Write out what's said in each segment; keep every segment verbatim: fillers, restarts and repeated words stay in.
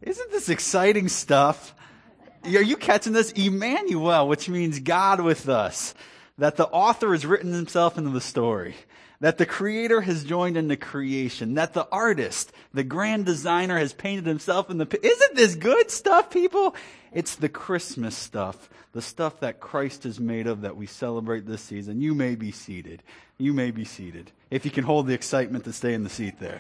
Isn't this exciting stuff? Are you catching this? Emmanuel, which means God with us. That the author has written himself into the story. That the creator has joined into creation. That the artist, the grand designer, has painted himself in the... Isn't this good stuff, people? It's the Christmas stuff. The stuff that Christ is made of that we celebrate this season. You may be seated. You may be seated. If you can hold the excitement to stay in the seat there.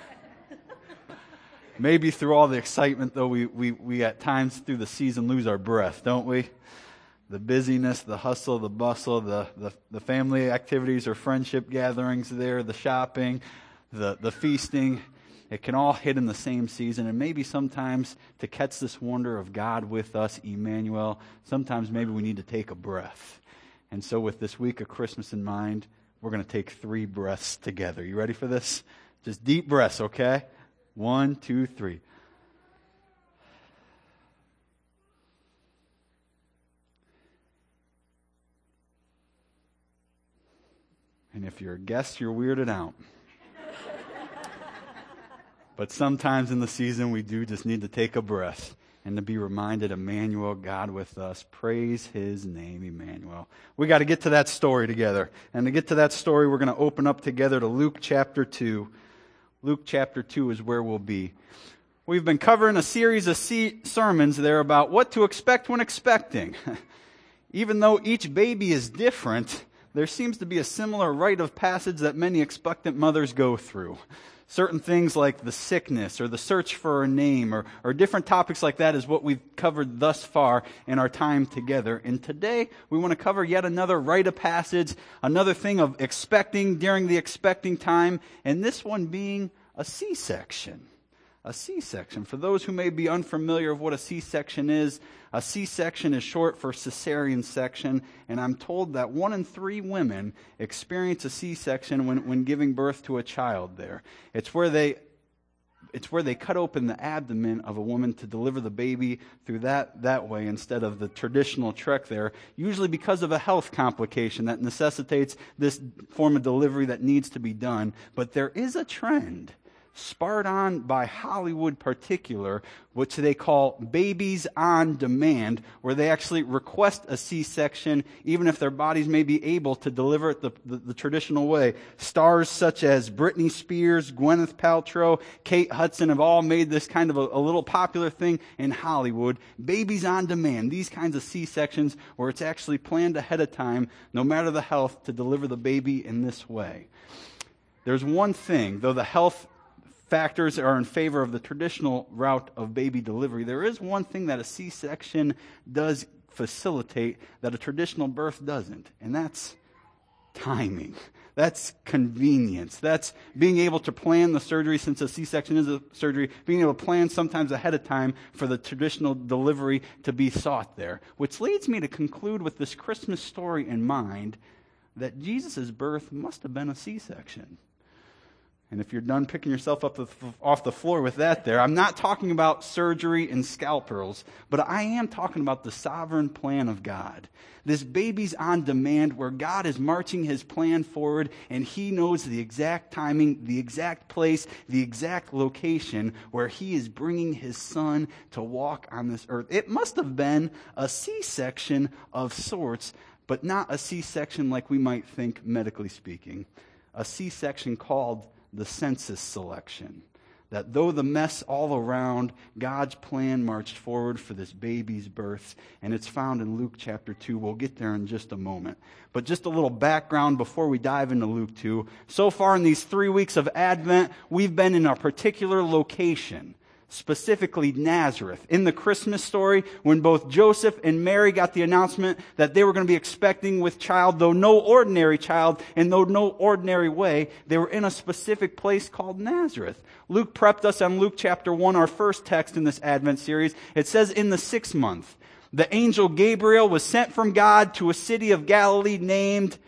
Maybe through all the excitement, though, we, we, we at times through the season lose our breath, don't we? The busyness, the hustle, the bustle, the, the, the family activities or friendship gatherings there, the shopping, the, the feasting. It can all hit in the same season. And maybe sometimes to catch this wonder of God with us, Emmanuel, sometimes maybe we need to take a breath. And so with this week of Christmas in mind, we're going to take three breaths together. You ready for this? Just deep breaths, okay? One, two, three. And if you're a guest, you're weirded out. But sometimes in the season, we do just need to take a breath and to be reminded, Emmanuel, God with us. Praise his name, Emmanuel. We got to get to that story together. And to get to that story, we're going to open up together to Luke chapter two. Luke chapter two is where we'll be. We've been covering a series of sermons there about what to expect when expecting. Even though each baby is different, there seems to be a similar rite of passage that many expectant mothers go through. Certain things like the sickness or the search for a name or, or different topics like that is what we've covered thus far in our time together. And today we want to cover yet another rite of passage, another thing of expecting during the expecting time, and this one being a C-section. A C-section. For those who may be unfamiliar of what a C-section is, a C-section is short for cesarean section, and I'm told that one in three women experience a C-section when, when giving birth to a child there. It's where they it's where they cut open the abdomen of a woman to deliver the baby through that, that way instead of the traditional trek there, usually because of a health complication that necessitates this form of delivery that needs to be done. But there is a trend spurred on by Hollywood particular, which they call babies on demand, where they actually request a C-section even if their bodies may be able to deliver it the, the, the traditional way. Stars such as Britney Spears, Gwyneth Paltrow, Kate Hudson have all made this kind of a, a little popular thing in Hollywood. Babies on demand, these kinds of C-sections where it's actually planned ahead of time, no matter the health, to deliver the baby in this way. There's one thing, though the health factors are in favor of the traditional route of baby delivery, there is one thing that a C-section does facilitate that a traditional birth doesn't, and that's timing. That's convenience. That's being able to plan the surgery, since a C-section is a surgery, being able to plan sometimes ahead of time for the traditional delivery to be sought there. Which leads me to conclude with this Christmas story in mind that Jesus' birth must have been a C-section. And if you're done picking yourself up off the floor with that there, I'm not talking about surgery and scalpels, but I am talking about the sovereign plan of God. This baby's on demand where God is marching his plan forward and he knows the exact timing, the exact place, the exact location where he is bringing his son to walk on this earth. It must have been a C-section of sorts, but not a C-section like we might think medically speaking. A C-section called the census selection. That though the mess all around, God's plan marched forward for this baby's birth, and it's found in Luke chapter two. We'll get there in just a moment. But just a little background before we dive into Luke two. So far in these three weeks of Advent, we've been in a particular location, specifically Nazareth. In the Christmas story, when both Joseph and Mary got the announcement that they were going to be expecting with child, though no ordinary child, and though no ordinary way, they were in a specific place called Nazareth. Luke prepped us on Luke chapter one, our first text in this Advent series. It says, in the sixth month, the angel Gabriel was sent from God to a city of Galilee named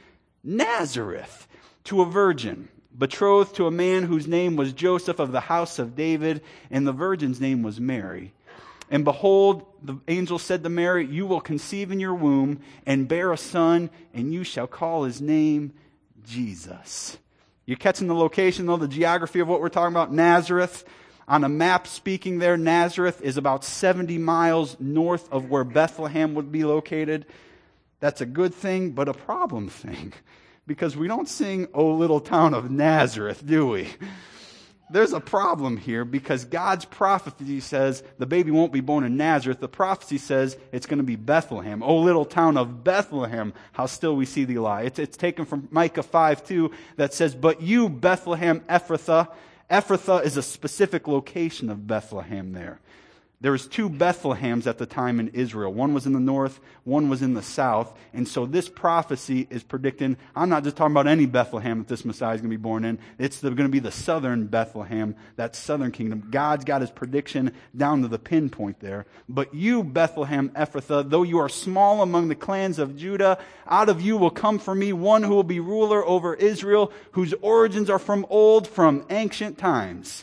Nazareth, to a virgin betrothed to a man whose name was Joseph of the house of David, and the virgin's name was Mary. And behold, the angel said to Mary, you will conceive in your womb and bear a son, and you shall call his name Jesus. You're catching the location, though, the geography of what we're talking about, Nazareth. On a map speaking there, Nazareth is about seventy miles north of where Bethlehem would be located. That's a good thing, but a problem thing. Because we don't sing, "O little town of Nazareth," do we? There's a problem here because God's prophecy says the baby won't be born in Nazareth. The prophecy says it's going to be Bethlehem. "O little town of Bethlehem, how still we see thee lie." It's, it's taken from Micah five two that says, "But you, Bethlehem Ephrathah." Ephrathah is a specific location of Bethlehem there. There was two Bethlehems at the time in Israel. One was in the north, one was in the south. And so this prophecy is predicting, I'm not just talking about any Bethlehem that this Messiah is going to be born in. It's going to be the southern Bethlehem, that southern kingdom. God's got his prediction down to the pinpoint there. "But you, Bethlehem Ephrathah, though you are small among the clans of Judah, out of you will come for me one who will be ruler over Israel, whose origins are from old, from ancient times."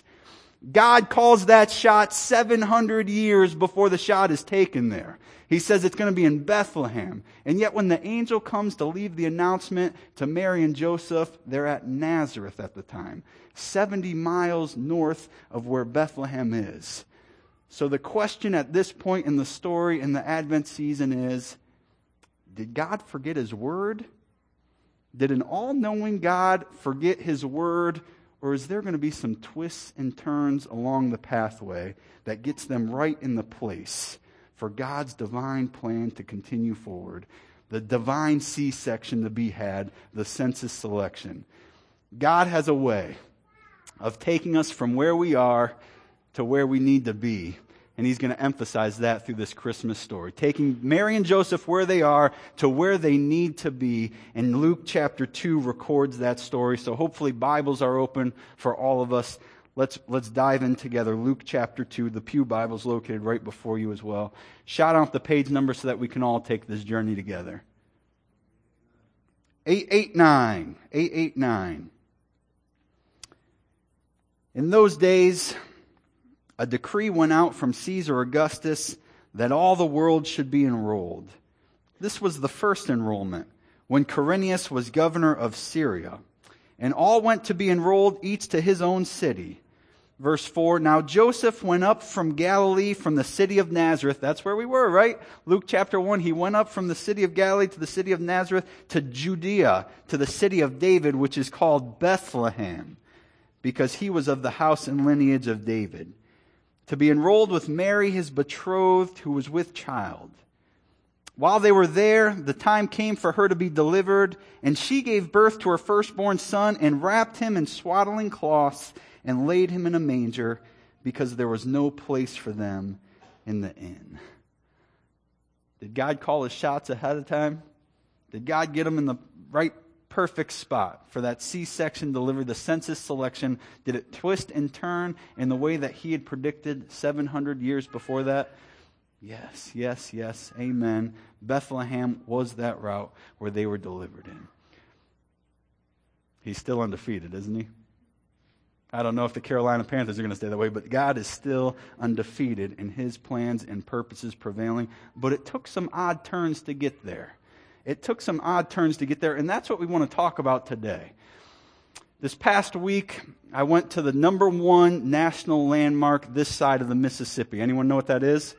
God calls that shot seven hundred years before the shot is taken there. He says it's going to be in Bethlehem. And yet when the angel comes to leave the announcement to Mary and Joseph, they're at Nazareth at the time, seventy miles north of where Bethlehem is. So the question at this point in the story in the Advent season is, did God forget his word? Did an all-knowing God forget his word? Or is there going to be some twists and turns along the pathway that gets them right in the place for God's divine plan to continue forward? The divine C-section to be had, the census selection. God has a way of taking us from where we are to where we need to be. And he's going to emphasize that through this Christmas story. Taking Mary and Joseph where they are to where they need to be. And Luke chapter two records that story. So hopefully Bibles are open for all of us. Let's, let's dive in together. Luke chapter two. The Pew Bible is located right before you as well. Shout out the page number so that we can all take this journey together. eight eighty-nine. eight eighty-nine. In those days, a decree went out from Caesar Augustus that all the world should be enrolled. This was the first enrollment, when Quirinius was governor of Syria. And all went to be enrolled, each to his own city. Verse four, "Now Joseph went up from Galilee, from the city of Nazareth." That's where we were, right? Luke chapter one, he went up from the city of Galilee to the city of Nazareth, to Judea, to the city of David, which is called Bethlehem, because he was of the house and lineage of David, to be enrolled with Mary, his betrothed, who was with child. While they were there, the time came for her to be delivered, and she gave birth to her firstborn son, and wrapped him in swaddling cloths, and laid him in a manger, because there was no place for them in the inn. Did God call his shots ahead of time? Did God get them in the right perfect spot for that C-section delivery, the census selection? Did it twist and turn in the way that he had predicted seven hundred years before that? Yes, yes, yes, amen. Bethlehem was that route where they were delivered in. He's still undefeated, isn't he? I don't know if the Carolina Panthers are going to stay that way, but God is still undefeated in his plans and purposes prevailing. But it took some odd turns to get there. It took some odd turns to get there, and that's what we want to talk about today. This past week, I went to the number one national landmark this side of the Mississippi. Anyone know what that is?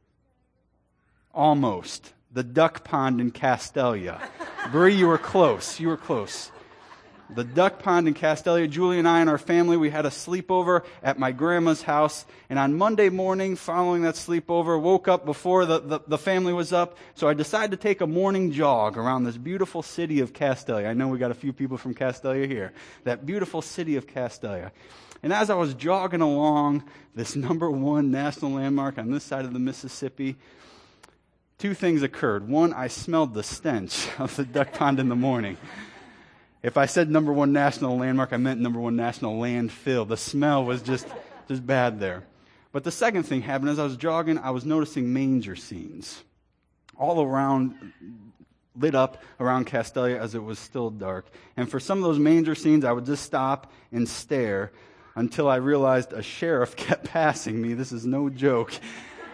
Almost. The Duck Pond in Castelia. Bree, you were close. You were close. The Duck Pond in Castelia. Julie and I and our family, we had a sleepover at my grandma's house. And on Monday morning, following that sleepover, woke up before the, the, the family was up. So I decided to take a morning jog around this beautiful city of Castelia. I know we got a few people from Castelia here. That beautiful city of Castelia. And as I was jogging along this number one national landmark on this side of the Mississippi, two things occurred. One, I smelled the stench of the Duck Pond in the morning. If I said number one national landmark, I meant number one national landfill. The smell was just, just bad there. But the second thing happened, as I was jogging, I was noticing manger scenes all around, lit up around Castelia as it was still dark. And for some of those manger scenes, I would just stop and stare until I realized a sheriff kept passing me. This is no joke.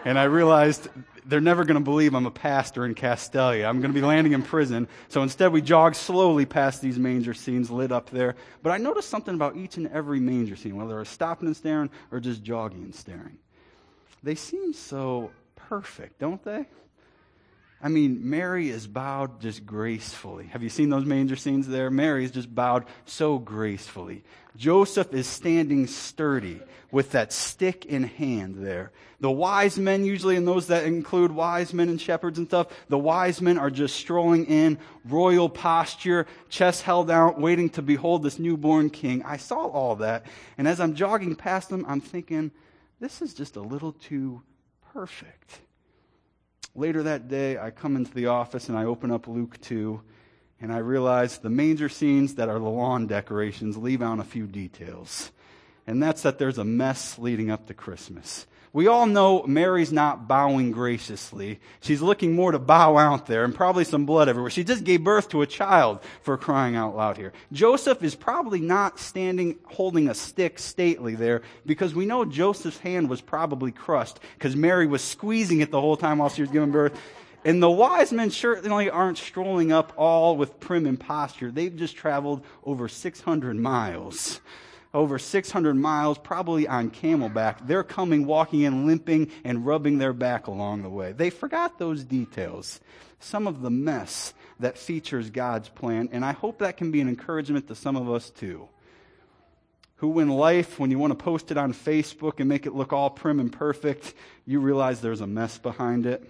And I realized they're never going to believe I'm a pastor in Castelia. I'm going to be landing in prison. So instead we jog slowly past these manger scenes lit up there. But I noticed something about each and every manger scene, whether I was stopping and staring or just jogging and staring. They seem so perfect, don't they? I mean, Mary is bowed just gracefully. Have you seen those manger scenes there? Mary is just bowed so gracefully. Joseph is standing sturdy with that stick in hand there. The wise men, usually, and those that include wise men and shepherds and stuff, the wise men are just strolling in, royal posture, chest held out, waiting to behold this newborn king. I saw all that, and as I'm jogging past them, I'm thinking, this is just a little too perfect. Later that day, I come into the office and I open up Luke two, and I realize the manger scenes that are the lawn decorations leave out a few details. And that's that there's a mess leading up to Christmas. We all know Mary's not bowing graciously. She's looking more to bow out there, and probably some blood everywhere. She just gave birth to a child, for crying out loud here. Joseph is probably not standing holding a stick stately there, because we know Joseph's hand was probably crushed, because Mary was squeezing it the whole time while she was giving birth. And the wise men certainly aren't strolling up all with prim and posture. They've just traveled over six hundred miles. Over six hundred miles, probably on camelback. They're coming, walking in, limping, and rubbing their back along the way. They forgot those details. Some of the mess that features God's plan, and I hope that can be an encouragement to some of us too. Who in life, when you want to post it on Facebook and make it look all prim and perfect, you realize there's a mess behind it.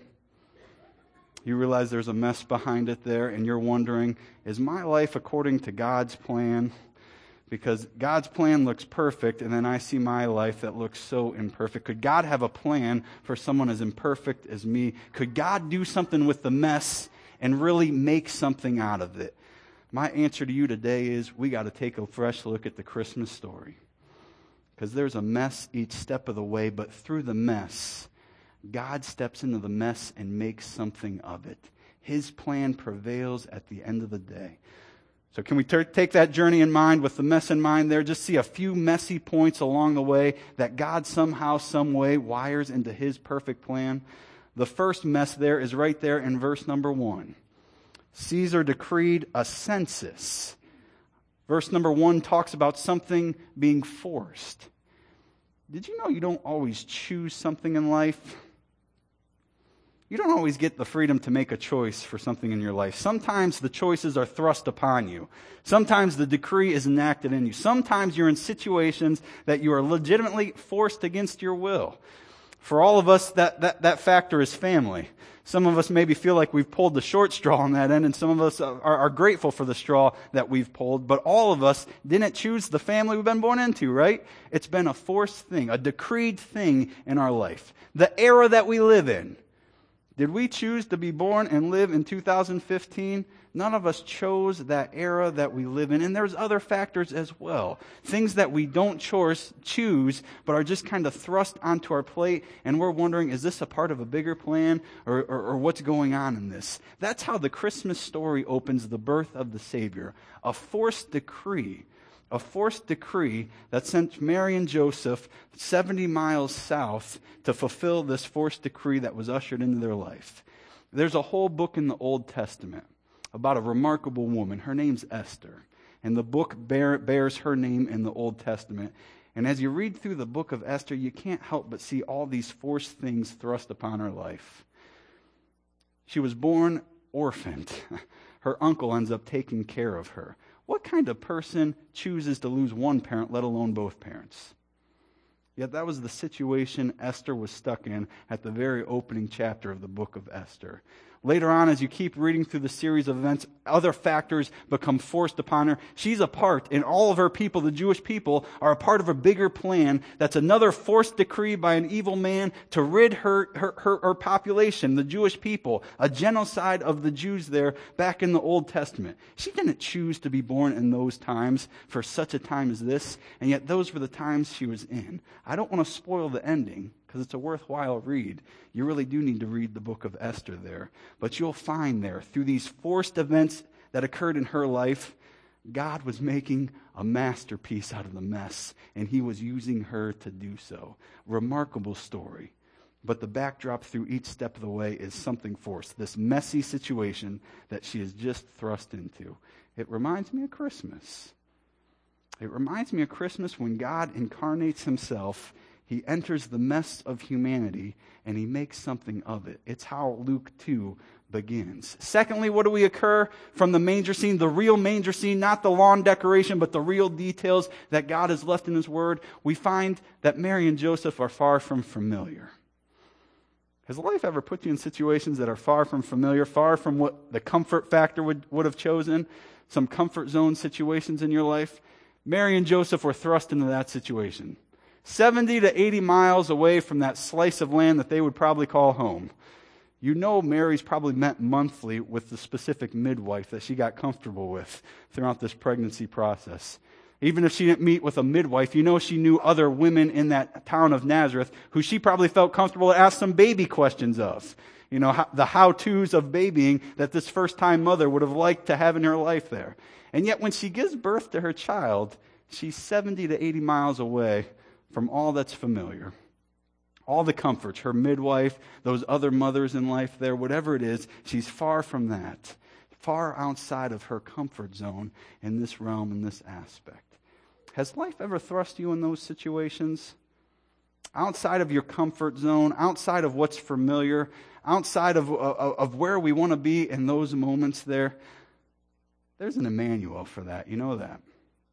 You realize there's a mess behind it there, and you're wondering, is my life according to God's plan? Because God's plan looks perfect, and then I see my life that looks so imperfect. Could God have a plan for someone as imperfect as me? Could God do something with the mess and really make something out of it? My answer to you today is we got to take a fresh look at the Christmas story. Because there's a mess each step of the way, but through the mess, God steps into the mess and makes something of it. His plan prevails at the end of the day. So can we ter- take that journey in mind with the mess in mind there? Just see a few messy points along the way that God somehow, some way wires into His perfect plan. The first mess there is right there in verse number one. Caesar decreed a census. Verse number one talks about something being forced. Did you know you don't always choose something in life? You don't always get the freedom to make a choice for something in your life. Sometimes the choices are thrust upon you. Sometimes the decree is enacted in you. Sometimes you're in situations that you are legitimately forced against your will. For all of us, that, that, that factor is family. Some of us maybe feel like we've pulled the short straw on that end, and some of us are, are grateful for the straw that we've pulled. But all of us didn't choose the family we've been born into, right? It's been a forced thing, a decreed thing in our life. The era that we live in. Did we choose to be born and live in two thousand fifteen? None of us chose that era that we live in. And there's other factors as well. Things that we don't choose, choose but are just kind of thrust onto our plate. And we're wondering, is this a part of a bigger plan? Or, or, or what's going on in this? That's how the Christmas story opens the birth of the Savior. A forced decree. A forced decree that sent Mary and Joseph seventy miles south to fulfill this forced decree that was ushered into their life. There's a whole book in the Old Testament about a remarkable woman. Her name's Esther. And the book bear, bears her name in the Old Testament. And as you read through the book of Esther, you can't help but see all these forced things thrust upon her life. She was born orphaned. Her uncle ends up taking care of her. What kind of person chooses to lose one parent, let alone both parents? Yet that was the situation Esther was stuck in at the very opening chapter of the book of Esther. Later on, as you keep reading through the series of events, other factors become forced upon her. She's a part, and all of her people, the Jewish people, are a part of a bigger plan that's another forced decree by an evil man to rid her, her, her, her population, the Jewish people, a genocide of the Jews there back in the Old Testament. She didn't choose to be born in those times for such a time as this, and yet those were the times she was in. I don't want to spoil the ending, because it's a worthwhile read. You really do need to read the book of Esther there. But you'll find there, through these forced events that occurred in her life, God was making a masterpiece out of the mess, and He was using her to do so. Remarkable story. But the backdrop through each step of the way is something forced, this messy situation that she is just thrust into. It reminds me of Christmas. It reminds me of Christmas when God incarnates himself. He enters the mess of humanity and he makes something of it. It's how Luke two begins. Secondly, what do we occur from the manger scene? The real manger scene, not the lawn decoration, but the real details that God has left in his word. We find that Mary and Joseph are far from familiar. Has life ever put you in situations that are far from familiar, far from what the comfort factor would, would have chosen? Some comfort zone situations in your life? Mary and Joseph were thrust into that situation. seventy to eighty miles away from that slice of land that they would probably call home. You know Mary's probably met monthly with the specific midwife that she got comfortable with throughout this pregnancy process. Even if she didn't meet with a midwife, you know she knew other women in that town of Nazareth who she probably felt comfortable to ask some baby questions of. You know, how, the how-tos of babying that this first-time mother would have liked to have in her life there. And yet when she gives birth to her child, she's seventy to eighty miles away from all that's familiar. All the comforts, her midwife, those other mothers in life there, whatever it is, she's far from that. Far outside of her comfort zone in this realm, in this aspect. Has life ever thrust you in those situations? Outside of your comfort zone, outside of what's familiar, outside of, of, of where we want to be in those moments there, there's an Emmanuel for that. You know that.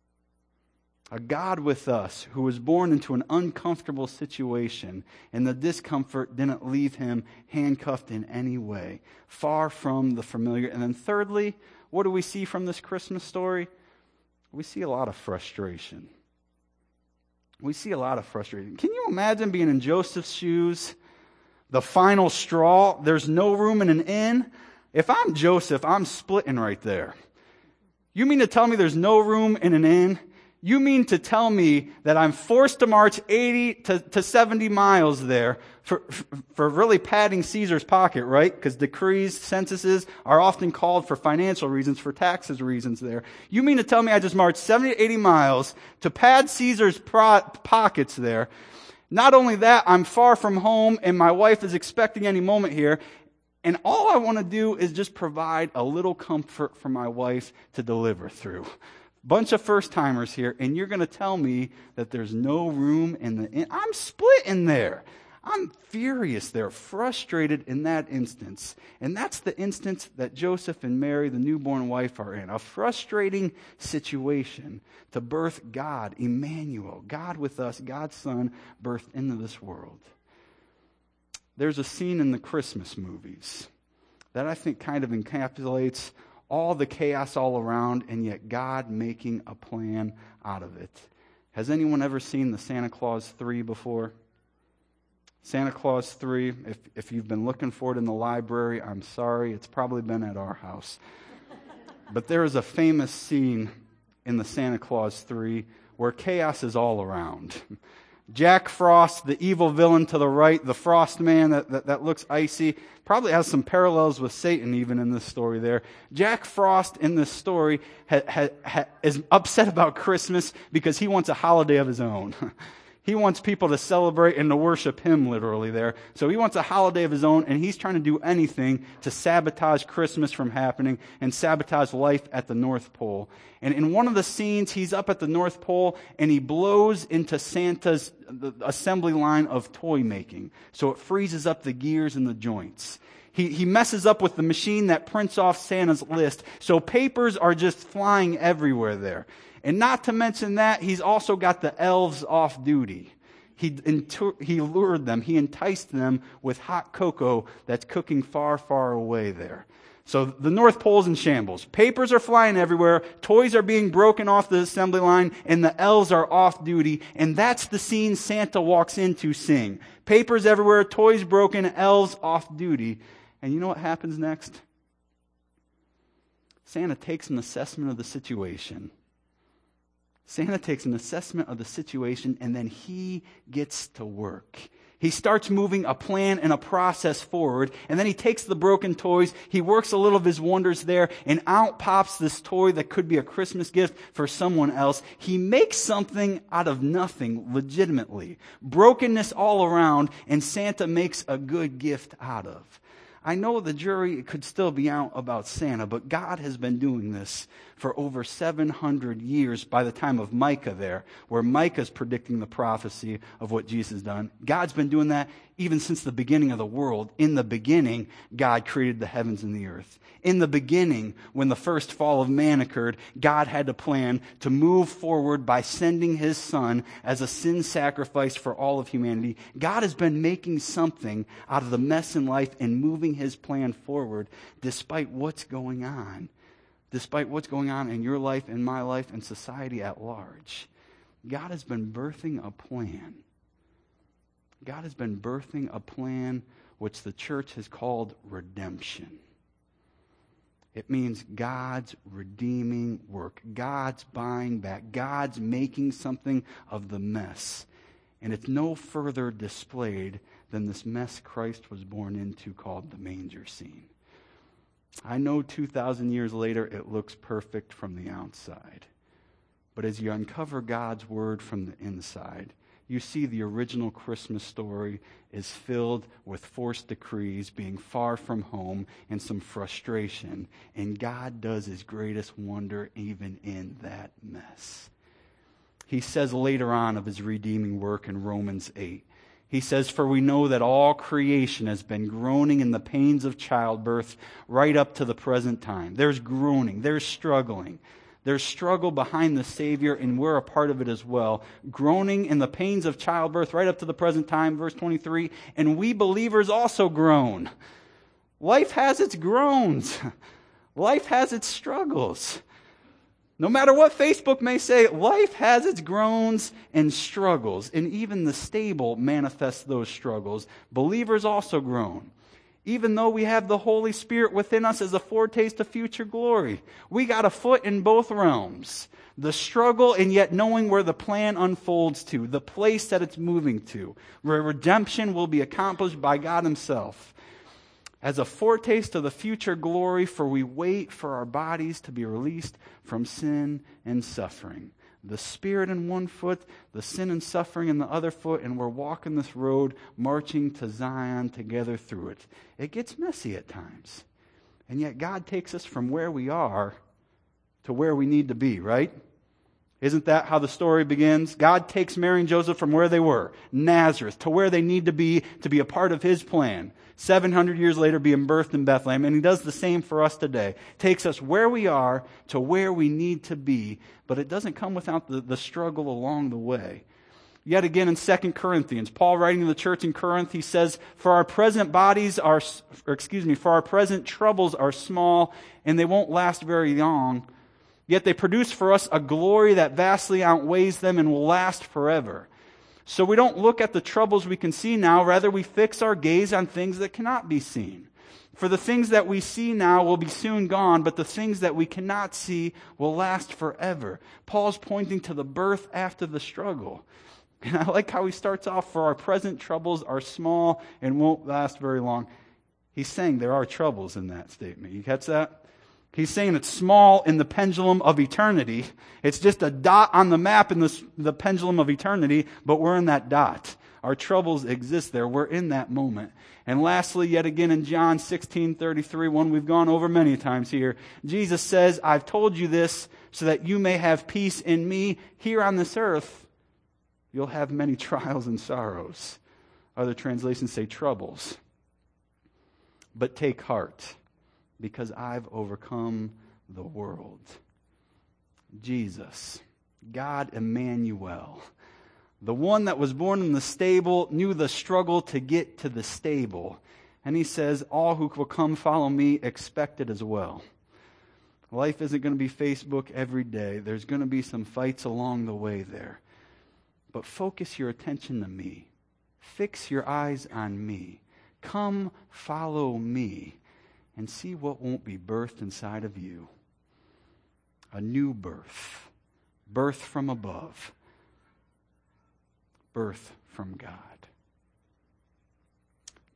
A God with us who was born into an uncomfortable situation, and the discomfort didn't leave him handcuffed in any way, far from the familiar. And then thirdly, what do we see from this Christmas story? We see a lot of frustration. We see a lot of frustration. Can you imagine being in Joseph's shoes? The final straw, there's no room in an inn. If I'm Joseph, I'm splitting right there. You mean to tell me there's no room in an inn? You mean to tell me that I'm forced to march eighty to seventy miles there for, for really padding Caesar's pocket, right? Because decrees, censuses are often called for financial reasons, for taxes reasons there. You mean to tell me I just marched seventy to eighty miles to pad Caesar's pro- pockets there? Not only that, I'm far from home and my wife is expecting any moment here. And all I want to do is just provide a little comfort for my wife to deliver through. Bunch of first-timers here, and you're going to tell me that there's no room in the inn. I'm split in there. I'm furious there, frustrated in that instance. And that's the instance that Joseph and Mary, the newborn wife, are in. A frustrating situation to birth God, Emmanuel, God with us, God's Son, birthed into this world. There's a scene in the Christmas movies that I think kind of encapsulates all the chaos all around, and yet God making a plan out of it. Has anyone ever seen the Santa Claus three before? Santa Claus three, if, if you've been looking for it in the library, I'm sorry, it's probably been at our house. But there is a famous scene in the Santa Claus three where chaos is all around. Jack Frost, the evil villain to the right, the Frost man that, that, that looks icy, probably has some parallels with Satan even in this story there. Jack Frost in this story ha, ha, ha, is upset about Christmas because he wants a holiday of his own. He wants people to celebrate and to worship him literally there. So he wants a holiday of his own, and he's trying to do anything to sabotage Christmas from happening and sabotage life at the North Pole. And in one of the scenes, he's up at the North Pole, and he blows into Santa's the assembly line of toy making. So it freezes up the gears and the joints. He, he messes up with the machine that prints off Santa's list. So papers are just flying everywhere there. And not to mention that, he's also got the elves off duty. He, he lured them, he enticed them with hot cocoa that's cooking far, far away there. So the North Pole's in shambles. Papers are flying everywhere, toys are being broken off the assembly line, and the elves are off duty. And that's the scene Santa walks in to sing. Papers everywhere, toys broken, elves off duty. And you know what happens next? Santa takes an assessment of the situation. Santa takes an assessment of the situation, and then he gets to work. He starts moving a plan and a process forward, and then he takes the broken toys, he works a little of his wonders there, and out pops this toy that could be a Christmas gift for someone else. He makes something out of nothing, legitimately. Brokenness all around, and Santa makes a good gift out of. I know the jury could still be out about Santa, but God has been doing this for over seven hundred years by the time of Micah there, where Micah's predicting the prophecy of what Jesus has done. God's been doing that even since the beginning of the world. In the beginning, God created the heavens and the earth. In the beginning, when the first fall of man occurred, God had a plan to move forward by sending his son as a sin sacrifice for all of humanity. God has been making something out of the mess in life and moving his plan forward despite what's going on. Despite what's going on in your life, in my life, and society at large. God has been birthing a plan. God has been birthing a plan which the church has called redemption. It means God's redeeming work. God's buying back. God's making something of the mess. And it's no further displayed than this mess Christ was born into called the manger scene. I know two thousand years later it looks perfect from the outside. But as you uncover God's word from the inside, you see the original Christmas story is filled with forced decrees, being far from home, and some frustration. And God does his greatest wonder even in that mess. He says later on of his redeeming work in Romans eight, he says, "For we know that all creation has been groaning in the pains of childbirth right up to the present time." There's groaning, there's struggling. There's struggle behind the Savior, and we're a part of it as well. Groaning in the pains of childbirth right up to the present time, verse twenty-three, and we believers also groan. Life has its groans. Life has its struggles. No matter what Facebook may say, life has its groans and struggles, and even the stable manifests those struggles. Believers also groan. Even though we have the Holy Spirit within us as a foretaste of future glory, we got a foot in both realms. The struggle and yet knowing where the plan unfolds to, the place that it's moving to, where redemption will be accomplished by God himself. As a foretaste of the future glory, for we wait for our bodies to be released from sin and suffering. The Spirit in one foot, the sin and suffering in the other foot, and we're walking this road, marching to Zion together through it. It gets messy at times. And yet God takes us from where we are to where we need to be, right? Isn't that how the story begins? God takes Mary and Joseph from where they were, Nazareth, to where they need to be to be a part of his plan. seven hundred years later, being birthed in Bethlehem. And he does the same for us today. Takes us where we are to where we need to be. But it doesn't come without the, the struggle along the way. Yet again in Second Corinthians, Paul writing to the church in Corinth, he says, For our present bodies are, or excuse me, for our present troubles are small, and they won't last very long. Yet they produce for us a glory that vastly outweighs them and will last forever. So we don't look at the troubles we can see now, rather we fix our gaze on things that cannot be seen. For the things that we see now will be soon gone, but the things that we cannot see will last forever. Paul's pointing to the birth after the struggle. And I like how he starts off, for our present troubles are small and won't last very long. He's saying there are troubles in that statement. You catch that? He's saying it's small in the pendulum of eternity. It's just a dot on the map in the, the pendulum of eternity, but we're in that dot. Our troubles exist there. We're in that moment. And lastly, yet again in John sixteen thirty-three, one we've gone over many times here, Jesus says, I've told you this so that you may have peace in me. Here on this earth, you'll have many trials and sorrows. Other translations say troubles. But take heart, because I've overcome the world. Jesus, God Emmanuel, the one that was born in the stable, knew the struggle to get to the stable. And he says, all who will come follow me expect it as well. Life isn't going to be Facebook every day. There's going to be some fights along the way there. But focus your attention to me. Fix your eyes on me. Come follow me. And see what won't be birthed inside of you. A new birth. Birth from above. Birth from God.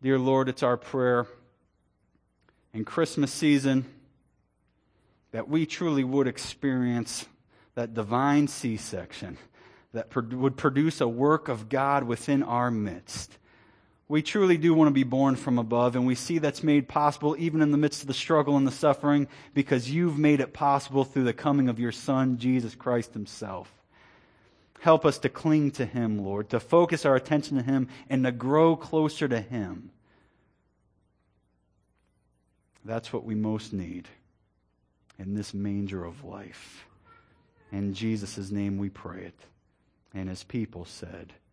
Dear Lord, it's our prayer in Christmas season that we truly would experience that divine C-section that would produce a work of God within our midst. We truly do want to be born from above, and we see that's made possible even in the midst of the struggle and the suffering because you've made it possible through the coming of your Son, Jesus Christ himself. Help us to cling to him, Lord, to focus our attention to him and to grow closer to him. That's what we most need in this manger of life. In Jesus' name we pray it. And his people said,